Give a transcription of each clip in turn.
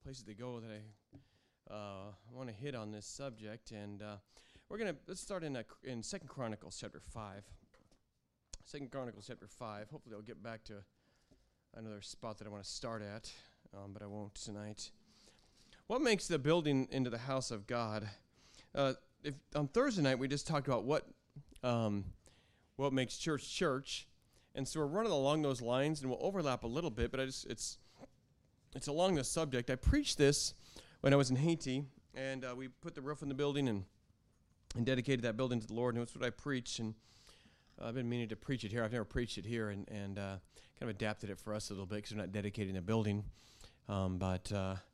places to go that I want to hit on this subject, and let's start in 2 Chronicles chapter 5. 2 Chronicles chapter 5. Hopefully I'll get back to another spot that I want to start at, but I won't tonight. What makes the building into the house of God? If on Thursday night we just talked about what makes church, and so we're running along those lines, and we'll overlap a little bit, but it's along the subject. I preached this when I was in Haiti, and we put the roof on the building and dedicated that building to the Lord, and that's what I preached, and I've been meaning to preach it here. I've never preached it here, and kind of adapted it for us a little bit because we're not dedicating the building, but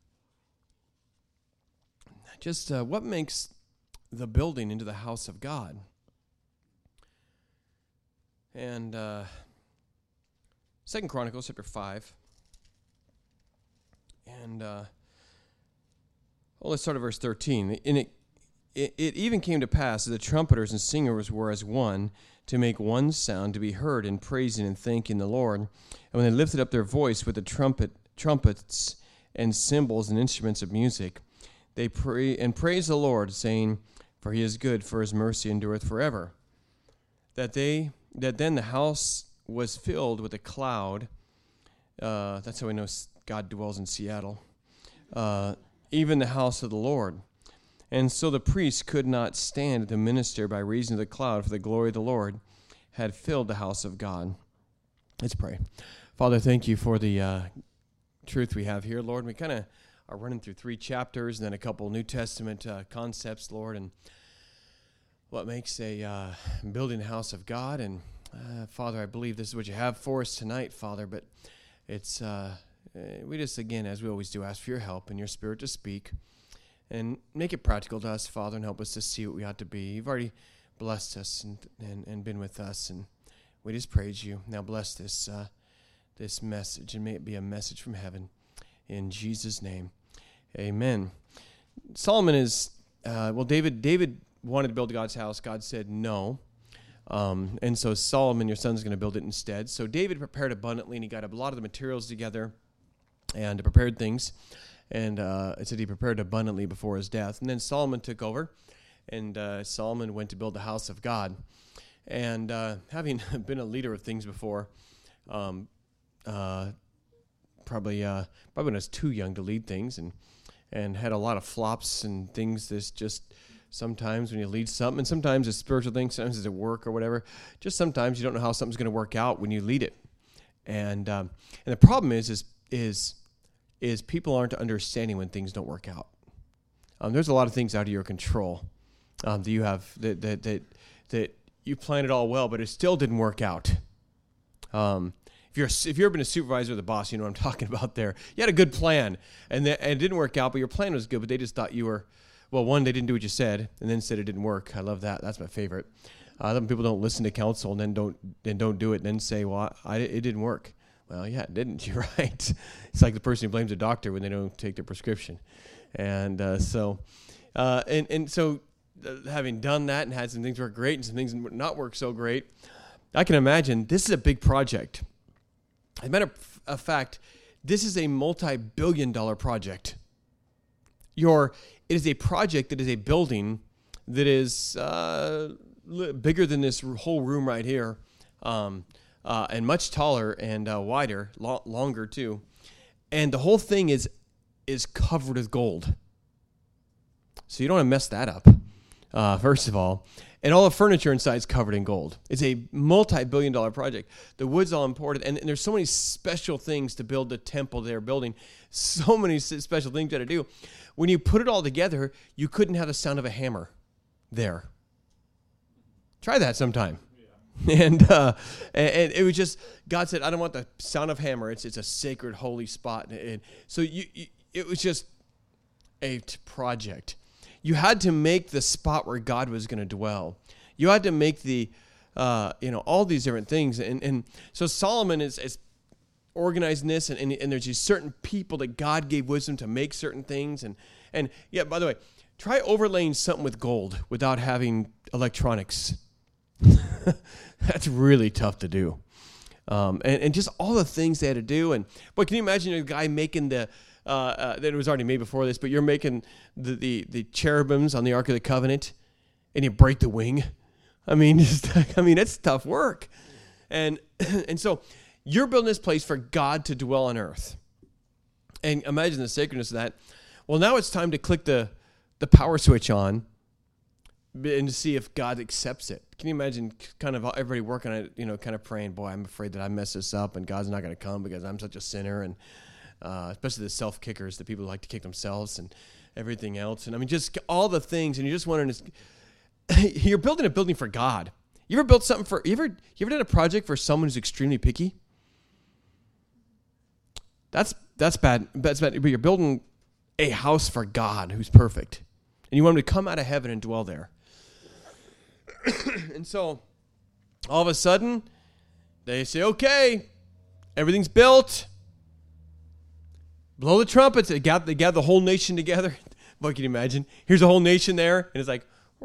what makes the building into the house of God? And 2 Chronicles chapter 5. And let's start at verse 13. And it even came to pass that the trumpeters and singers were as one, to make one sound to be heard in praising and thanking the Lord. And when they lifted up their voice with the trumpets and cymbals and instruments of music, they praised the Lord, saying, "For he is good, for his mercy endureth forever." That then the house was filled with a cloud. That's how we know God dwells in Seattle. Even the house of the Lord. And so the priests could not stand to minister by reason of the cloud, for the glory of the Lord had filled the house of God. Let's pray. Father, thank you for the truth we have here, Lord. We kind of are running through 3 chapters and then a couple New Testament concepts, Lord, and what makes a building the house of God. And Father, I believe this is what you have for us tonight, Father, but it's we just, again, as we always do, ask for your help and your Spirit to speak and make it practical to us, Father, and help us to see what we ought to be. You've already blessed us and been with us, and we just praise you. Now bless this message, and may it be a message from heaven. In Jesus' name, amen. Solomon is, David wanted to build God's house. God said no. And so Solomon, your son's going to build it instead. So David prepared abundantly, and he got a lot of the materials together and prepared things. And it said he prepared abundantly before his death. And then Solomon took over, and Solomon went to build the house of God. And having been a leader of things before, probably when I was too young to lead things, and had a lot of flops and things. This just sometimes when you lead something, and sometimes it's spiritual things, sometimes it's at work or whatever. Just sometimes you don't know how something's going to work out when you lead it. And the problem is people aren't understanding when things don't work out. There's a lot of things out of your control that you have that you planned it all well, but it still didn't work out. If you've ever been a supervisor or the boss, you know what I'm talking about there. You had a good plan, and it didn't work out, but your plan was good, but they just thought you were, well, one, they didn't do what you said, and then said it didn't work. I love that. That's my favorite. People don't listen to counsel and then don't do it, and then say, well, it didn't work. Well, yeah, it didn't. You're right. It's like the person who blames the doctor when they don't take their prescription. And so having done that and had some things work great and some things not work so great, I can imagine this is a big project. As a matter of fact, this is a multi-billion-dollar project. It is a project that is a building that is bigger than this whole room right here, and much taller and wider, longer too. And the whole thing is covered with gold. So you don't want to mess that up, first of all. And all the furniture inside is covered in gold. It's a multi-billion-dollar project. The wood's all imported, and there's so many special things to build the temple they're building. So many special things you got to do. When you put it all together, you couldn't have the sound of a hammer there. Try that sometime. Yeah. And it was just, God said, I don't want the sound of hammer. It's a sacred, holy spot. And so it was just a project. You had to make the spot where God was going to dwell. You had to make the, all these different things. And so Solomon is organizing this, and there's these certain people that God gave wisdom to make certain things. And yeah, by the way, try overlaying something with gold without having electronics. That's really tough to do. And just all the things they had to do. But can you imagine a guy making the that it was already made before this, but you're making the cherubims on the Ark of the Covenant, and you break the wing. I mean, it's tough work. And so you're building this place for God to dwell on earth. And imagine the sacredness of that. Well, now it's time to click the power switch on and to see if God accepts it. Can you imagine kind of everybody working on it, kind of praying, boy, I'm afraid that I mess this up and God's not going to come because I'm such a sinner, and especially the self-kickers, the people who like to kick themselves and everything else. And I mean, just all the things, and you're just wondering, you're building a building for God. You ever built something you ever done a project for someone who's extremely picky? That's bad. That's bad. But you're building a house for God who's perfect, and you want him to come out of heaven and dwell there. And so, all of a sudden, they say, "Okay, everything's built. Blow the trumpets." They gather the whole nation together. What can you imagine? Here's a whole nation there, and it's like,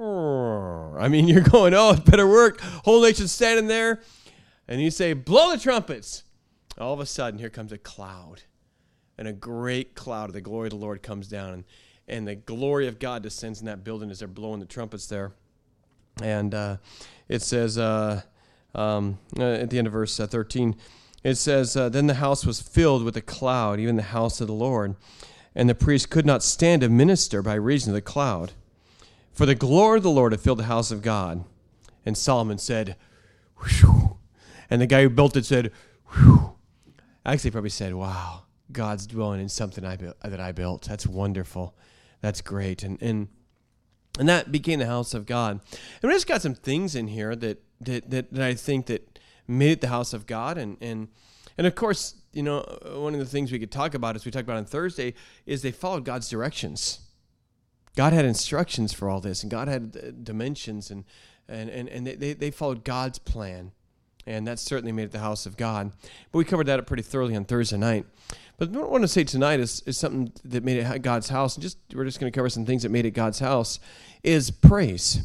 I mean, you're going, oh, it better work. Whole nation's standing there, and you say, "Blow the trumpets." All of a sudden, here comes a cloud, and a great cloud of the glory of the Lord comes down, and the glory of God descends in that building as they're blowing the trumpets there. And it says at the end of verse 13, it says, "Then the house was filled with a cloud, even the house of the Lord, and the priest could not stand to minister by reason of the cloud. For the glory of the Lord had filled the house of God." And Solomon said, "Whew." And the guy who built it said, "Whew." Actually, probably said, "Wow, God's dwelling in something that I built. That's wonderful. That's great." And that became the house of God. And we just got some things in here that I think that made it the house of God. And of course, one of the things we could talk about, as we talked about on Thursday, is they followed God's directions. God had instructions for all this, and God had dimensions, and they followed God's plan. And that certainly made it the house of God. But we covered that up pretty thoroughly on Thursday night. But what I want to say tonight is something that made it God's house. And we're just going to cover some things that made it God's house, is praise.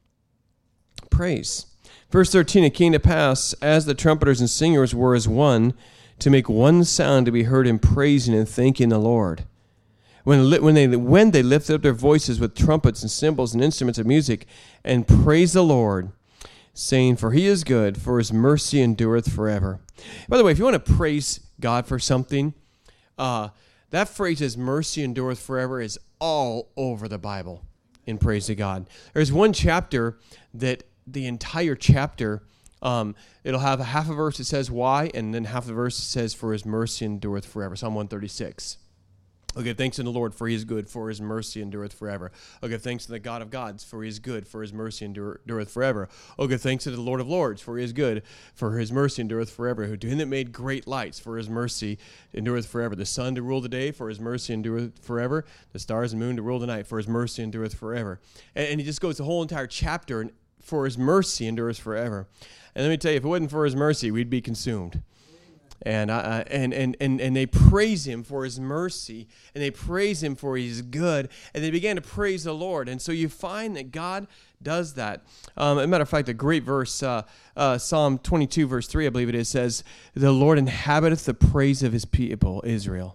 Praise. Verse 13, "It came to pass, as the trumpeters and singers were as one, to make one sound to be heard in praising and thanking the Lord. When they lifted up their voices with trumpets and cymbals and instruments of music, and praised the Lord, saying, for he is good, for his mercy endureth forever." By the way, if you want to praise God for something, that phrase, "his mercy endureth forever," is all over the Bible in praise to God. There's one chapter that the entire chapter, it'll have a half a verse that says why, and then half the verse that says, "for his mercy endureth forever." Psalm 136. "Oh, give thanks to the Lord, for he is good, for his mercy endureth forever. Oh, give thanks to the God of gods, for he is good, for his mercy endureth forever. Oh, give thanks to the Lord of lords, for he is good, for his mercy endureth forever. Who to him that made great lights, for his mercy endureth forever. The sun to rule the day, for his mercy endureth forever. The stars and moon to rule the night, for his mercy endureth forever." And he just goes the whole entire chapter, and for his mercy endureth forever. And let me tell you, if it wasn't for his mercy, we'd be consumed. And they praise him for his mercy, and they praise him for he's good, and they began to praise the Lord. And so you find that God does that. As a matter of fact, a great verse, Psalm 22, verse 3, I believe it is, says, "The Lord inhabiteth the praise of his people, Israel."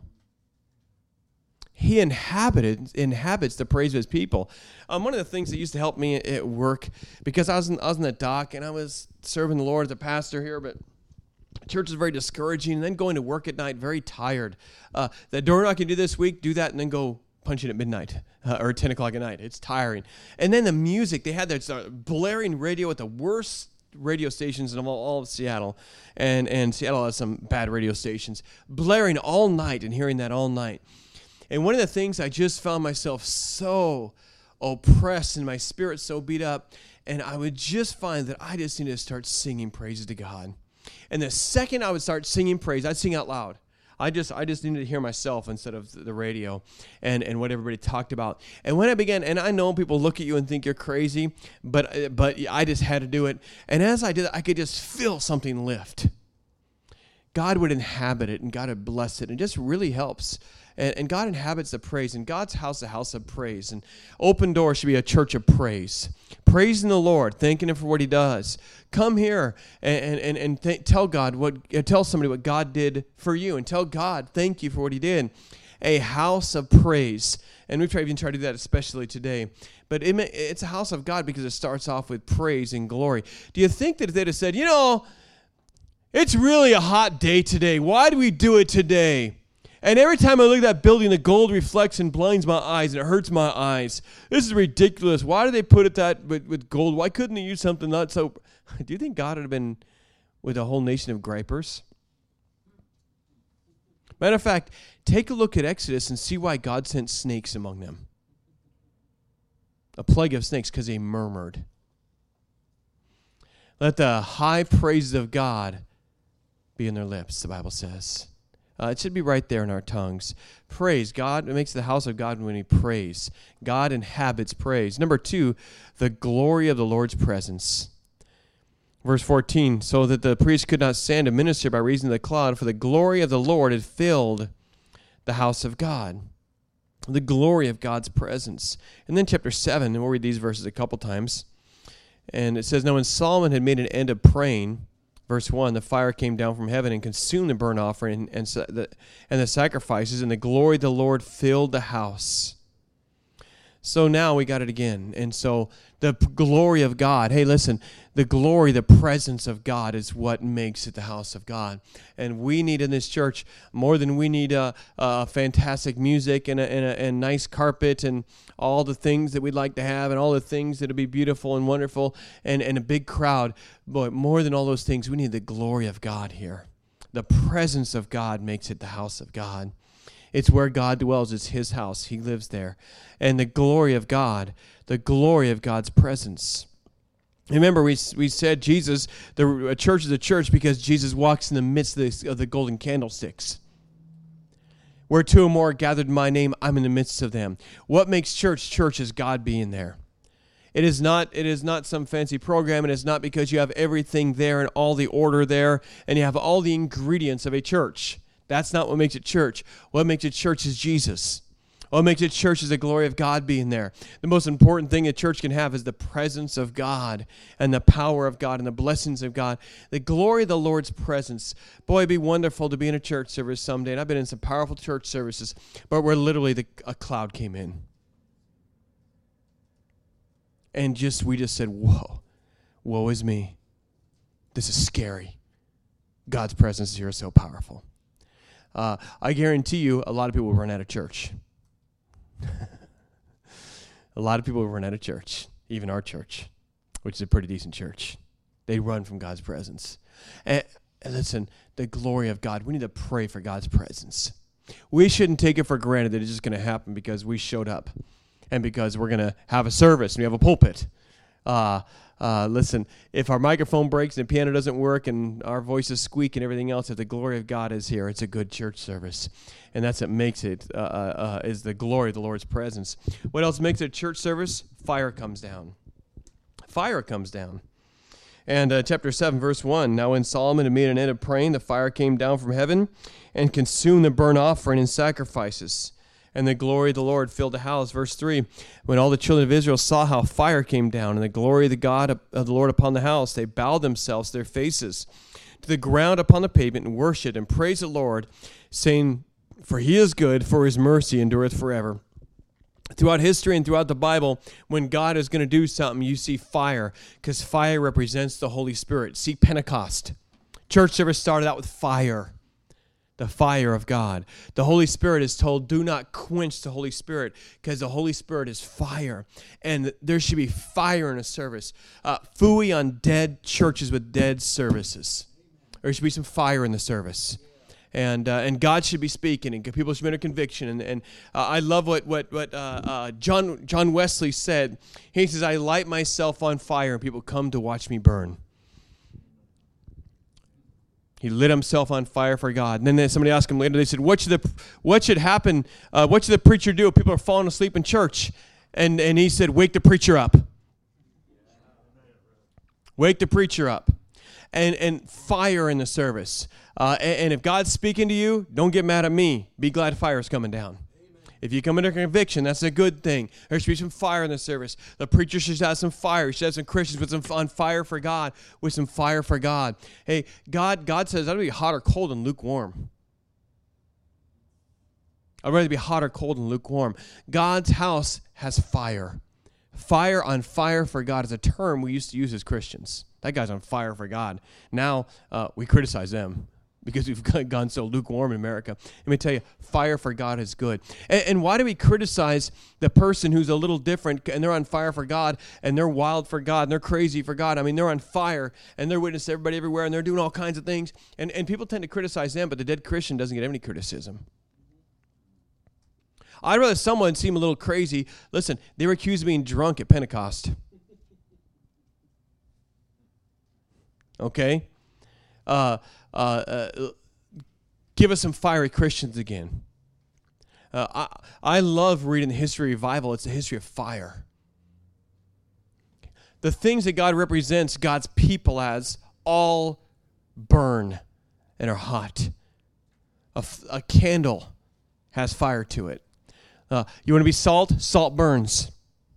He inhabits the praise of his people. One of the things that used to help me at work, because I was in the dock, and I was serving the Lord as a pastor here, but church is very discouraging, and then going to work at night, very tired. The door knocking do this week, do that, and then go punch it at midnight or 10 o'clock at night. It's tiring. And then the music, they had their blaring radio at the worst radio stations in all of Seattle, and Seattle has some bad radio stations, blaring all night and hearing that all night. And one of the things, I just found myself so oppressed and my spirit so beat up, and I would just find that I just need to start singing praises to God. And the second I would start singing praise, I'd sing out loud. I just needed to hear myself instead of the radio and what everybody talked about. And when I began, and I know people look at you and think you're crazy, but I just had to do it. And as I did it, I could just feel something lift. God would inhabit it, and God would bless it. And it just really helps. And God inhabits the praise. And God's house, a house of praise. And Open Door should be a church of praise. Praising the Lord, thanking him for what he does. Come here and tell somebody what God did for you, and tell God thank you for what he did. a house of praise. And we even try to do that especially today. But it's a house of God because it starts off with praise and glory. Do you think that if they'd have said, it's really a hot day today. Why do we do it today? And every time I look at that building, the gold reflects and blinds my eyes, and it hurts my eyes. This is ridiculous. Why do they put it that with gold? Why couldn't they use something not so? Do you think God would have been with a whole nation of gripers? Matter of fact, take a look at Exodus and see why God sent snakes among them. A plague of snakes because they murmured. Let the high praises of God be in their lips, the Bible says. It should be right there in our tongues. Praise. God, it makes the house of God when we praise. God inhabits praise. Number 2, the glory of the Lord's presence. Verse 14, so that the priest could not stand to minister by reason of the cloud, for the glory of the Lord had filled the house of God. The glory of God's presence. And then chapter 7, and we'll read these verses a couple times. And it says, now when Solomon had made an end of praying, verse 1, the fire came down from heaven and consumed the burnt offering and the sacrifices, and the glory of the Lord filled the house. So now we got it again. And so the glory of God, hey, listen, the glory, the presence of God is what makes it the house of God. And we need in this church more than we need fantastic music and nice carpet and all the things that we'd like to have and all the things that would be beautiful and wonderful and a big crowd. But more than all those things, we need the glory of God here. The presence of God makes it the house of God. It's where God dwells. It's his house. He lives there. And the glory of God, the glory of God's presence. Remember, we said Jesus, a church is a church because Jesus walks in the midst of the golden candlesticks. Where 2 or more are gathered in my name, I'm in the midst of them. What makes church? Church is God being there. It is not some fancy program. It is not because you have everything there and all the order there and you have all the ingredients of a church. That's not what makes it church. What makes it church is Jesus. What makes it church is the glory of God being there. The most important thing a church can have is the presence of God and the power of God and the blessings of God. The glory of the Lord's presence. Boy, it'd be wonderful to be in a church service someday. And I've been in some powerful church services, but where literally a cloud came in. And we just said, whoa, woe is me. This is scary. God's presence here is so powerful. I guarantee you a lot of people will run out of church. A lot of people will run out of church, even our church, which is a pretty decent church. They run from God's presence. And listen, the glory of God, we need to pray for God's presence. We shouldn't take it for granted that it's just going to happen because we showed up and because we're going to have a service and we have a pulpit. Listen, if our microphone breaks and the piano doesn't work and our voices squeak and everything else, if the glory of God is here, it's a good church service. And that's what makes it, is the glory of the Lord's presence. What else makes it a church service? Fire comes down. Fire comes down. And chapter 7, verse 1, now when Solomon had made an end of praying, the fire came down from heaven and consumed the burnt offering and sacrifices. And the glory of the Lord filled the house. Verse 3, when all the children of Israel saw how fire came down and the glory of the God of the Lord upon the house, they bowed themselves, their faces to the ground upon the pavement and worshipped and praised the Lord, saying, for he is good, for his mercy endureth forever. Throughout history and throughout the Bible, when God is going to do something, you see fire, because fire represents the Holy Spirit. See Pentecost. Church service started out with fire. The fire of God. The Holy Spirit is told, do not quench the Holy Spirit, because the Holy Spirit is fire. And there should be fire in a service. Phooey on dead churches with dead services. There should be some fire in the service. And God should be speaking, and people should be under conviction. And I love what John Wesley said. He says, I light myself on fire, and people come to watch me burn. He lit himself on fire for God. And then somebody asked him later, they said, what should happen? What should the preacher do if people are falling asleep in church? And he said, wake the preacher up. Wake the preacher up. And fire in the service. And if God's speaking to you, don't get mad at me. Be glad fire is coming down. If you come under conviction, that's a good thing. There should be some fire in the service. The preacher should have some fire. He should have some Christians with some on fire for God, with some fire for God. Hey, God says, I don't be hot or cold and lukewarm. I'd rather be hot or cold and lukewarm. God's house has fire. Fire on fire for God is a term we used to use as Christians. That guy's on fire for God. Now we criticize them because we've gone so lukewarm in America. Let me tell you, fire for God is good. And why do we criticize the person who's a little different and they're on fire for God and they're wild for God and they're crazy for God? I mean, they're on fire and they're witnessing everybody everywhere and they're doing all kinds of things. And people tend to criticize them, but the dead Christian doesn't get any criticism. I'd rather someone seem a little crazy. Listen, they were accused of being drunk at Pentecost. Okay? Give us some fiery Christians again. I love reading the history of revival. It's the history of fire. The things that God represents God's people as all burn and are hot. A candle has fire to it. You want to be salt? Salt burns.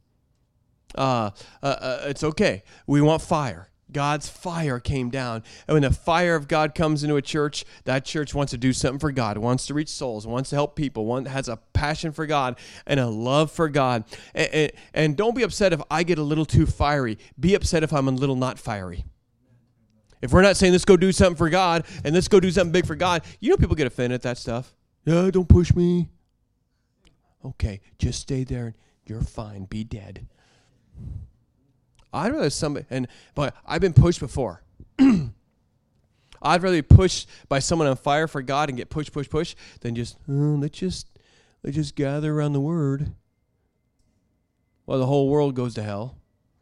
It's okay. We want fire. God's fire came down. And when the fire of God comes into a church, that church wants to do something for God, wants to reach souls, wants to help people, has a passion for God and a love for God. And don't be upset if I get a little too fiery. Be upset if I'm a little not fiery. If we're not saying let's go do something for God and let's go do something big for God, you know people get offended at that stuff. Yeah, don't push me. Okay, just stay there. You're fine. Be dead. I'd rather but I've been pushed before. I'd rather be pushed by someone on fire for God and get pushed, than let's just gather around the Word while the whole world goes to hell.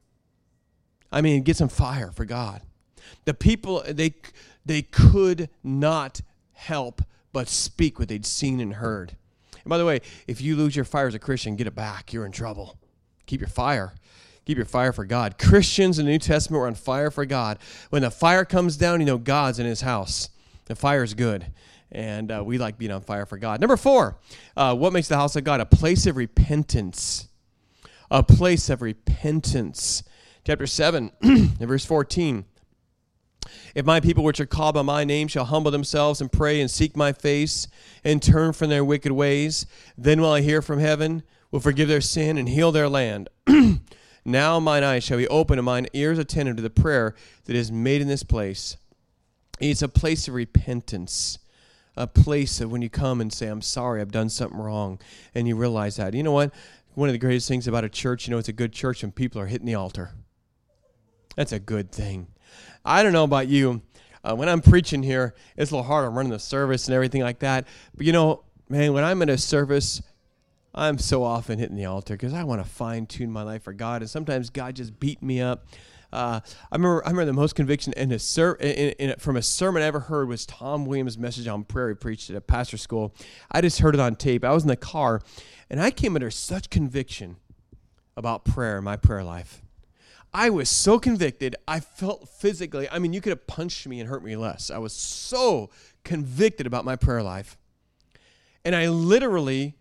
I mean, get some fire for God. The people, they could not help but speak what they'd seen and heard. And by the way, if you lose your fire as a Christian, get it back. You're in trouble. Keep your fire. Keep your fire for God. Christians in the New Testament were on fire for God. When the fire comes down, you know God's in his house. The fire is good. And we like being on fire for God. Number 4, what makes the house of God? A place of repentance. A place of repentance. Chapter 7, verse 14. If my people which are called by my name shall humble themselves and pray and seek my face and turn from their wicked ways, then will I hear from heaven, will forgive their sin and heal their land. Now mine eyes shall be open and mine ears attentive to the prayer that is made in this place. It's a place of repentance, a place of when you come and say, I'm sorry, I've done something wrong, and you realize that. You know what? One of the greatest things about a church, it's a good church when people are hitting the altar. That's a good thing. I don't know about you. When I'm preaching here, it's a little hard. I'm running the service and everything like that. But man, when I'm in a service, I'm so often hitting the altar because I want to fine-tune my life for God. And sometimes God just beat me up. I remember the most conviction from a sermon I ever heard was Tom Williams' message on prayer he preached at a pastor school. I just heard it on tape. I was in the car, and I came under such conviction about prayer and my prayer life. I was so convicted, I felt physically, you could have punched me and hurt me less. I was so convicted about my prayer life. And I literally,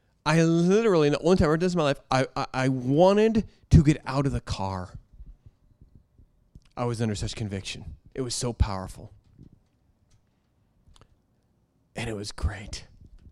the only time I ever did this in my life, I wanted to get out of the car. I was under such conviction. It was so powerful. And it was great.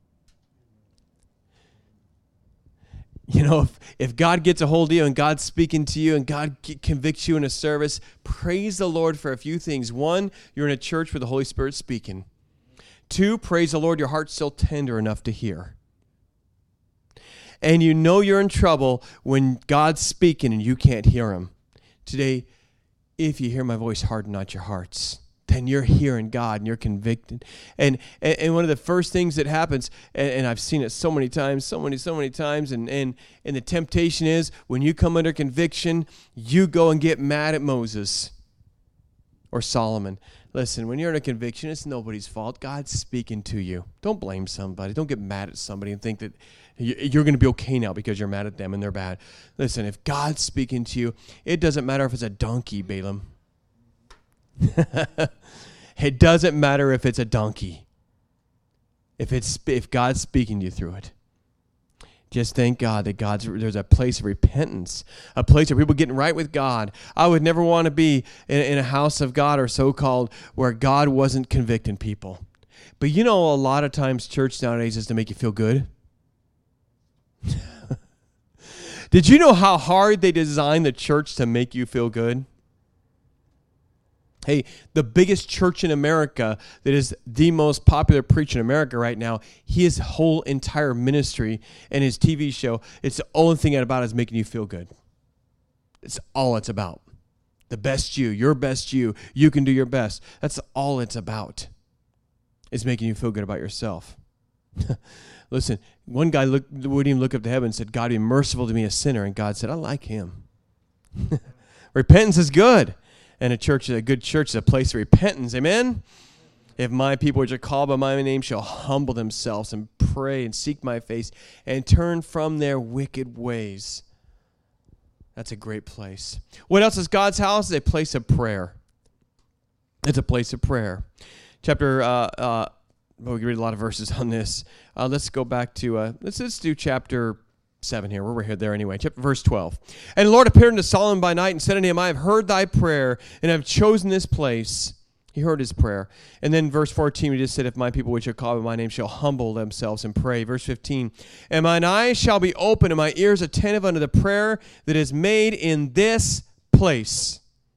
If God gets a hold of you and God's speaking to you and God convicts you in a service, praise the Lord for a few things. 1, you're in a church where the Holy Spirit's speaking. 2, praise the Lord, your heart's still tender enough to hear. And you're in trouble when God's speaking and you can't hear him. Today, if you hear my voice, harden not your hearts. Then you're hearing God and you're convicted. And one of the first things that happens, and I've seen it so many times, and the temptation is when you come under conviction, you go and get mad at Moses or Solomon. Listen, when you're under conviction, it's nobody's fault. God's speaking to you. Don't blame somebody. Don't get mad at somebody and think that you're going to be okay now because you're mad at them and they're bad. Listen, if God's speaking to you, it doesn't matter if it's a donkey, Balaam. It doesn't matter if it's a donkey. If God's speaking to you through it, just thank God that there's a place of repentance, a place where people getting right with God. I would never want to be in a house of God or so-called where God wasn't convicting people. But a lot of times church nowadays is to make you feel good. Did you know how hard they designed the church to make you feel good? Hey, the biggest church in America that is the most popular preacher in America right now, his whole entire ministry and his TV show, it's the only thing about it is making you feel good. It's all it's about. The best you, your best you can do your best. That's all it's about. It's making you feel good about yourself. Listen, one guy wouldn't even look up to heaven and said, God, be merciful to me, a sinner. And God said, I like him. Repentance is good. And a good church is a place of repentance. Amen? If my people which are called by my name shall humble themselves and pray and seek my face and turn from their wicked ways. That's a great place. What else is God's house? It's a place of prayer. It's a place of prayer. We read a lot of verses on this. Let's go back to, let's do chapter 7 here. We're here there anyway. Verse 12. And the Lord appeared unto Solomon by night and said unto him, I have heard thy prayer and have chosen this place. He heard his prayer. And then verse 14, we just said, if my people which are called by my name shall humble themselves and pray. Verse 15, and mine eyes shall be open and my ears attentive unto the prayer that is made in this place.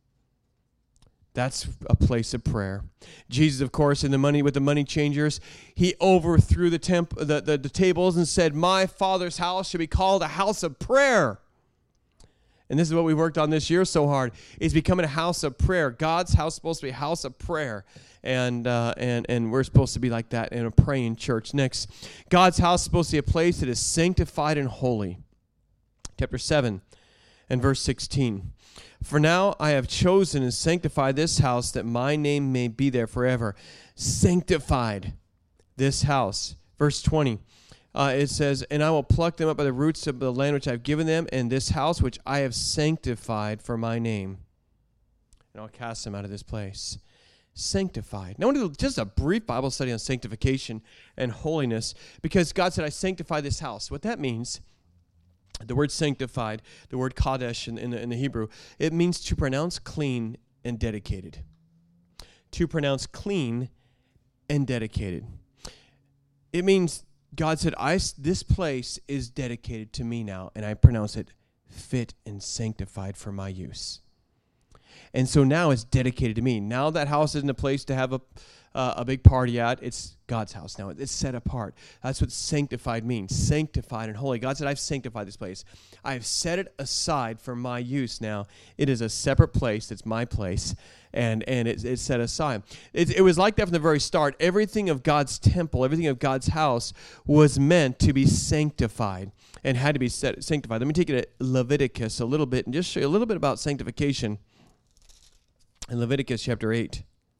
That's a place of prayer. Jesus, of course, with the money changers, he overthrew the tables and said, my Father's house should be called a house of prayer. And this is what we worked on this year so hard, is becoming a house of prayer. God's house is supposed to be a house of prayer. And we're supposed to be like that in a praying church. Next, God's house is supposed to be a place that is sanctified and holy. Chapter 7 and verse 16. For now I have chosen and sanctified this house that my name may be there forever. Sanctified this house. Verse 20. It says, and I will pluck them up by the roots of the land which I have given them, and this house which I have sanctified for my name. And I'll cast them out of this place. Sanctified. Now, I want to do just a brief Bible study on sanctification and holiness, because God said, I sanctify this house. What that means, the word sanctified, the word kadesh in the Hebrew, it means to pronounce clean and dedicated. To pronounce clean and dedicated. It means God said, this place is dedicated to me now, and I pronounce it fit and sanctified for my use. And so now it's dedicated to me. Now that house isn't a place to have a big party at. It's God's house now. It's set apart. That's what sanctified means, sanctified and holy. God said, I've sanctified this place. I have set it aside for my use now. It is a separate place. It's my place, and it's set aside. It was like that from the very start. Everything of God's temple, everything of God's house was meant to be sanctified and had to be sanctified. Let me take it to Leviticus a little bit and just show you a little bit about sanctification in Leviticus chapter 8.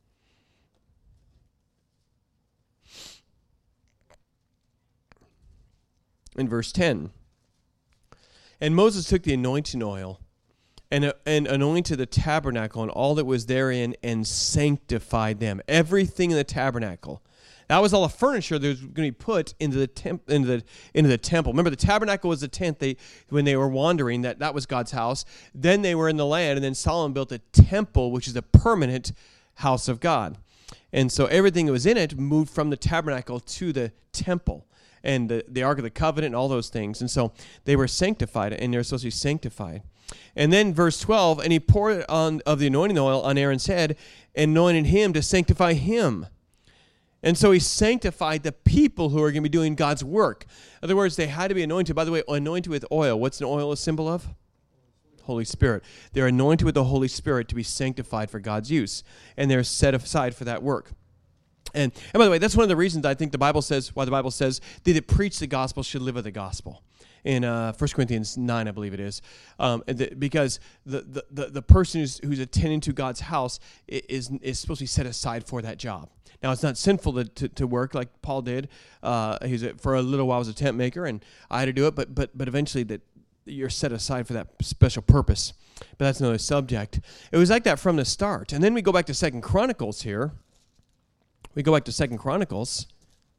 In verse 10, and Moses took the anointing oil and anointed the tabernacle and all that was therein and sanctified them. Everything in the tabernacle. That was all the furniture that was going to be put into the temple. Remember, the tabernacle was the tent when they were wandering. That was God's house. Then they were in the land, and then Solomon built a temple, which is a permanent house of God. And so everything that was in it moved from the tabernacle to the temple. And the Ark of the Covenant and all those things. And so they were sanctified, and they're supposed to be sanctified. And then verse 12, and he poured of the anointing oil on Aaron's head and anointed him to sanctify him. And so he sanctified the people who are going to be doing God's work. In other words, they had to be anointed. By the way, anointed with oil. What's an oil a symbol of? Holy Spirit. They're anointed with the Holy Spirit to be sanctified for God's use. And they're set aside for that work. And by the way, that's one of the reasons I think why the Bible says they that preach the gospel should live of the gospel. In 1 Corinthians 9, I believe it is. Because the person who's attending to God's house is supposed to be set aside for that job. Now, it's not sinful to work like Paul did. For a little while, I was a tent maker, and I had to do it, but eventually that you're set aside for that special purpose. But that's another subject. It was like that from the start. And then we go back to 2 Chronicles here. We go back to 2 Chronicles.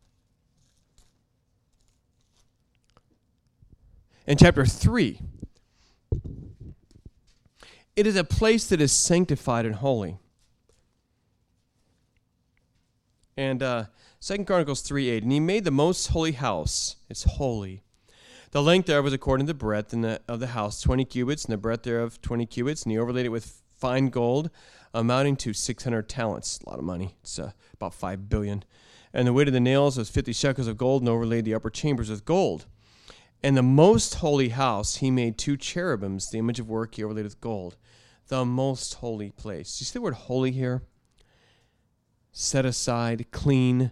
In chapter 3. It is a place that is sanctified and holy. And 2 Chronicles 3:8. And he made the most holy house. It's holy. The length thereof was according to the breadth of the house, 20 cubits, and the breadth thereof 20 cubits, and he overlaid it with fine gold, amounting to 600 talents. A lot of money. It's about 5 billion. And the weight of the nails was 50 shekels of gold, and overlaid the upper chambers with gold. And the most holy house he made 2 cherubims, the image of work he overlaid with gold. The most holy place. You see the word holy here? Set aside, clean,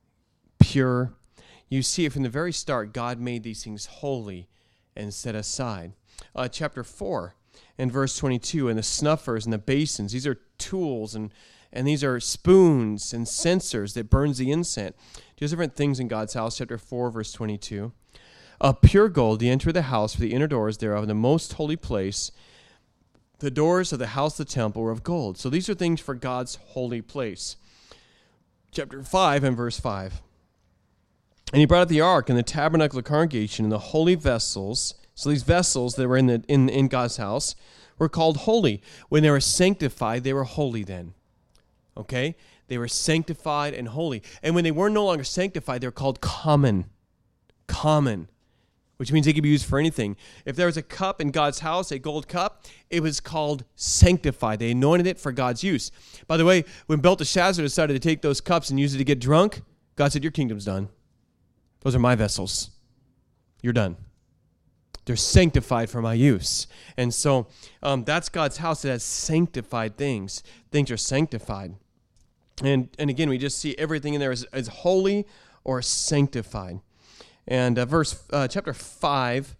pure. You see it from the very start. God made these things holy and set aside. Chapter 4 and verse 22, and the snuffers and the basins. These are tools and these are spoons and censers that burns the incense. There's different things in God's house. Chapter 4, verse 22. Of pure gold, the enter of the house for the inner doors thereof, the most holy place. The doors of the house of the temple were of gold. So these are things for God's holy place. Chapter 5 and verse 5. And he brought out the ark and the tabernacle of the congregation and the holy vessels. So these vessels that were in God's house were called holy. When they were sanctified, they were holy then. Okay? They were sanctified and holy. And when they were no longer sanctified, they were called common. Common. Which means they could be used for anything. If there was a cup in God's house, a gold cup, it was called sanctified. They anointed it for God's use. By the way, when Belteshazzar decided to take those cups and use it to get drunk, God said, your kingdom's done. Those are my vessels. You're done. They're sanctified for my use. And so that's God's house that has sanctified things. Things are sanctified. And again, we just see everything in there as holy or sanctified. And chapter 5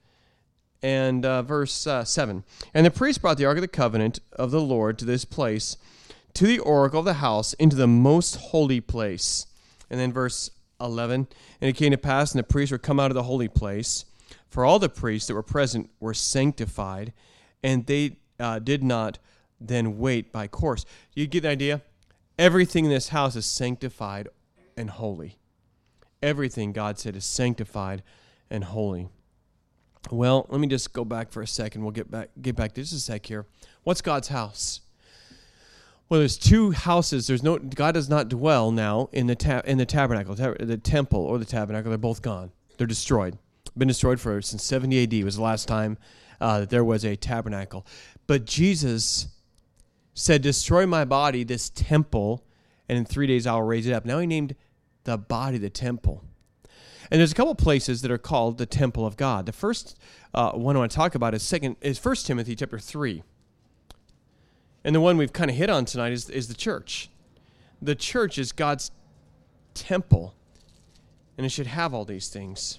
and verse 7. And the priest brought the ark of the covenant of the Lord to this place, to the oracle of the house, into the most holy place. And then verse 11. And it came to pass, and the priests were come out of the holy place, for all the priests that were present were sanctified, and they did not then wait by course. You get the idea? Everything in this house is sanctified and holy. Everything, God said, is sanctified and holy. Well, let me just go back for a second. We'll get back just a sec here. What's God's house? Well, there's 2 houses. God does not dwell now in the tabernacle, the temple or the tabernacle. They're both gone. They're destroyed. Been destroyed since 70 AD was the last time that there was a tabernacle. But Jesus said, destroy my body, this temple, and in 3 days I will raise it up. Now he named the body the temple. And there's a couple places that are called the temple of God. The first one I want to talk about is 1 Timothy chapter 3. And the one we've kind of hit on tonight is the church. The church is God's temple, and it should have all these things.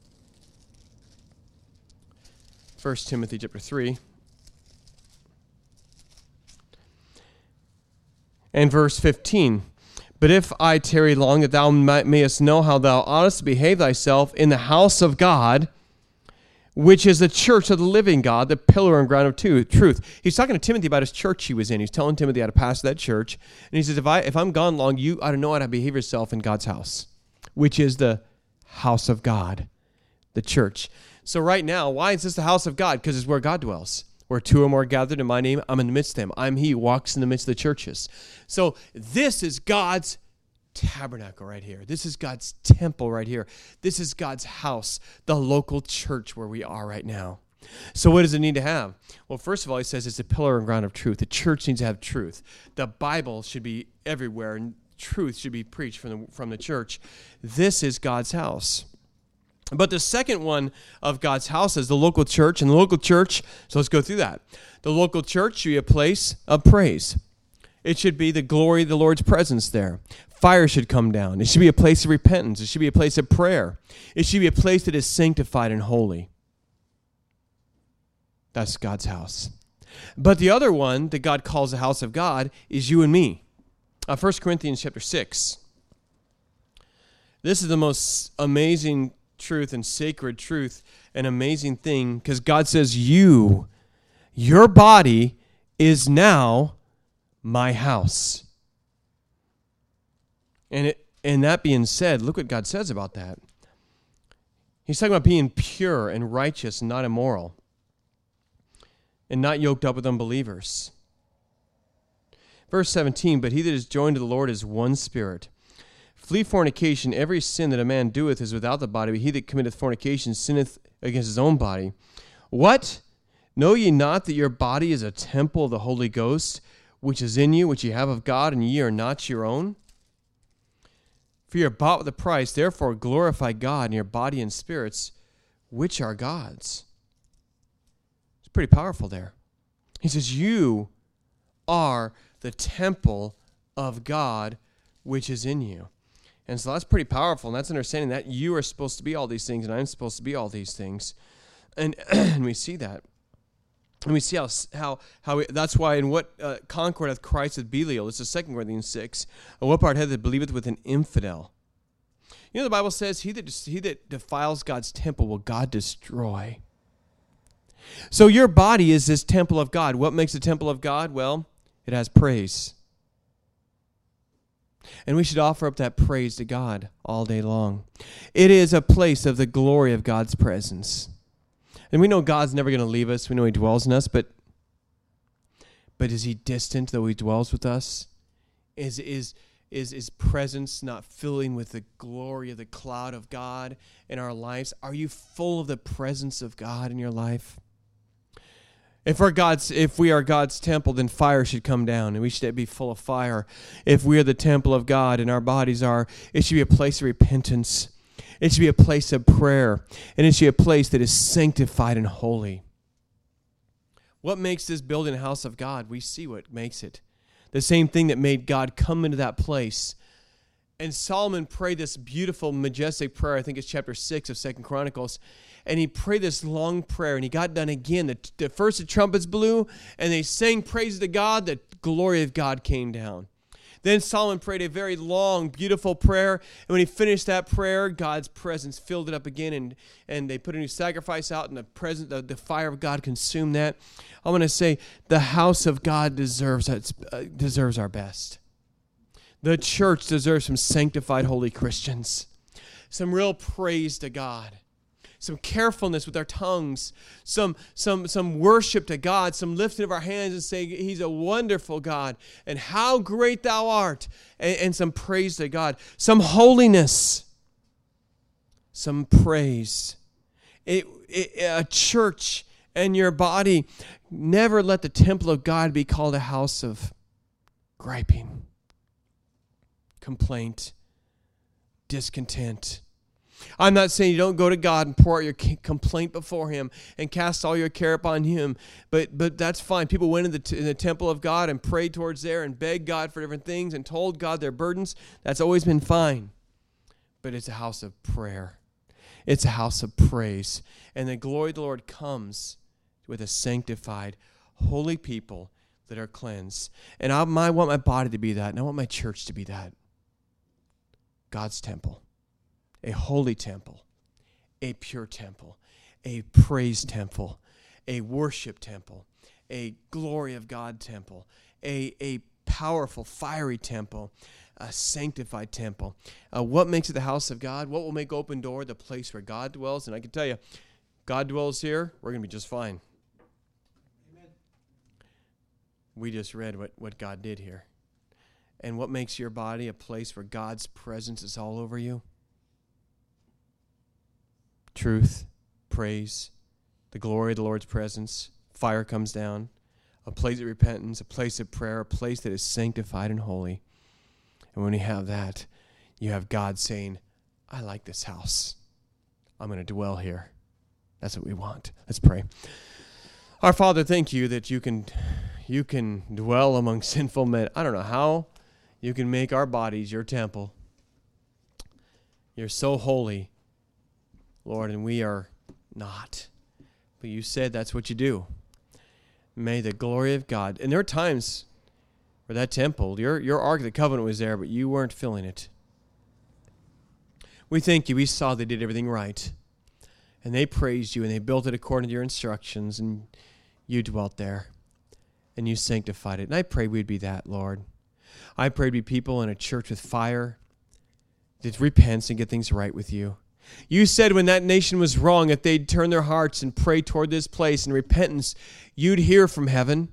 1 Timothy chapter 3. And verse 15. But if I tarry long, that thou mayest know how thou oughtest to behave thyself in the house of God, which is the church of the living God, the pillar and ground of truth. He's talking to Timothy about his church he was in. He's telling Timothy how to pastor that church. And he says, if I'm gone long, you ought to know how to behave yourself in God's house, which is the house of God, the church. So right now, why is this the house of God? Because it's where God dwells. Where 2 or more gathered in my name, I'm in the midst of them. I'm he who walks in the midst of the churches. So this is God's tabernacle right here. This is God's temple right here. This is God's house, the local church where we are right now. So what does it need to have? Well, first of all, he says it's a pillar and ground of truth. The church needs to have truth. The Bible should be everywhere, and truth should be preached from the church. This is God's house. But the second one of God's house is the local church. And the local church, so let's go through that. The local church should be a place of praise. It should be the glory of the Lord's presence there. Fire should come down. It should be a place of repentance. It should be a place of prayer. It should be a place that is sanctified and holy. That's God's house. But the other one that God calls the house of God is you and me. 1 Corinthians chapter 6. This is the most amazing truth and sacred truth, an amazing thing, because God says your body is now my house. And that being said, look what God says about that. He's talking about being pure and righteous and not immoral and not yoked up with unbelievers. Verse 17, but he that is joined to the Lord is one spirit. Flee fornication. Every sin that a man doeth is without the body, but he that committeth fornication sinneth against his own body. What? Know ye not that your body is a temple of the Holy Ghost, which is in you, which ye have of God, and ye are not your own? For ye are bought with a price, therefore glorify God in your body and spirits, which are God's. It's pretty powerful there. He says, you are the temple of God, which is in you. And so that's pretty powerful, and that's understanding that you are supposed to be all these things, and I'm supposed to be all these things. And we see that. And we see how that's why in what concord hath Christ with Belial. This is 2 Corinthians 6. And what part hath that believeth with an infidel? You know the Bible says, he that defiles God's temple will God destroy. So your body is this temple of God. What makes a temple of God? Well, it has praise. And we should offer up that praise to God all day long. It is a place of the glory of God's presence. And we know God's never going to leave us. We know he dwells in us, but is he distant though he dwells with us? Is his presence not filling with the glory of the cloud of God in our lives? Are you full of the presence of God in your life? If we are God's temple, then fire should come down, and we should be full of fire. If we are the temple of God and our bodies are, it should be a place of repentance. It should be a place of prayer, and it should be a place that is sanctified and holy. What makes this building a house of God? We see what makes it. The same thing that made God come into that place. And Solomon prayed this beautiful, majestic prayer. I think it's chapter 6 of 2 Chronicles. And he prayed this long prayer, and he got done again. The first the trumpets blew, and they sang praises to God. The glory of God came down. Then Solomon prayed a very long, beautiful prayer. And when he finished that prayer, God's presence filled it up again, and they put a new sacrifice out, and the fire of God consumed that. I want to say the house of God deserves our best. The church deserves some sanctified, holy Christians. Some real praise to God. Some carefulness with our tongues, some worship to God, some lifting of our hands and saying he's a wonderful God and how great thou art, and some praise to God, some holiness, some praise. A church and your body, never let the temple of God be called a house of griping, complaint, discontent. I'm not saying you don't go to God and pour out your complaint before him and cast all your care upon him, but that's fine. People went in the temple of God and prayed towards there and begged God for different things and told God their burdens. That's always been fine. But it's a house of prayer. It's a house of praise. And the glory of the Lord comes with a sanctified, holy people that are cleansed. And I want my body to be that, and I want my church to be that. God's temple. A holy temple, a pure temple, a praise temple, a worship temple, a glory of God temple, a powerful, fiery temple, a sanctified temple. What makes it the house of God? What will make Open Door the place where God dwells? And I can tell you, God dwells here, we're going to be just fine. Amen. We just read what God did here. And what makes your body a place where God's presence is all over you? Truth, praise, the glory of the Lord's presence, fire comes down, a place of repentance, a place of prayer, a place that is sanctified and holy. And when you have that, you have God saying, I like this house. I'm going to dwell here. That's what we want. Let's pray. Our Father, thank you that you can dwell among sinful men. I don't know how you can make our bodies your temple. You're so holy, Lord, and we are not. But you said that's what you do. May the glory of God. And there are times where that temple, your Ark of the Covenant was there, but you weren't filling it. We thank you. We saw they did everything right. And they praised you, and they built it according to your instructions, and you dwelt there, and you sanctified it. And I pray we'd be that, Lord. I pray we'd be people in a church with fire that repents and get things right with you. You said when that nation was wrong, if they'd turn their hearts and pray toward this place in repentance, you'd hear from heaven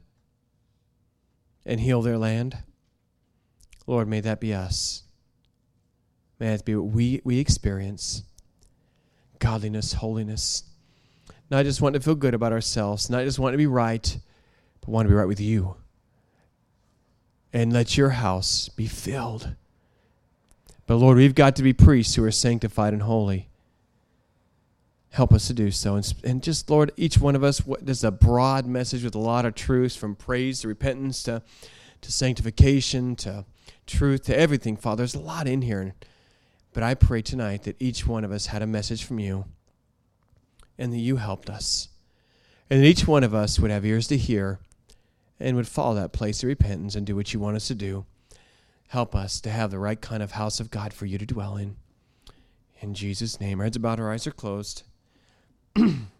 and heal their land. Lord, may that be us. May it be what we experience. Godliness, holiness. Not just want to feel good about ourselves, not just want to be right, but want to be right with you. And let your house be filled. But Lord, we've got to be priests who are sanctified and holy. Help us to do so. And just, Lord, each one of us, there's a broad message with a lot of truths, from praise to repentance to sanctification to truth to everything, Father. There's a lot in here. But I pray tonight that each one of us had a message from you and that you helped us. And that each one of us would have ears to hear and would follow that place of repentance and do what you want us to do. Help us to have the right kind of house of God for you to dwell in. In Jesus' name, our heads are bowed, our eyes are closed.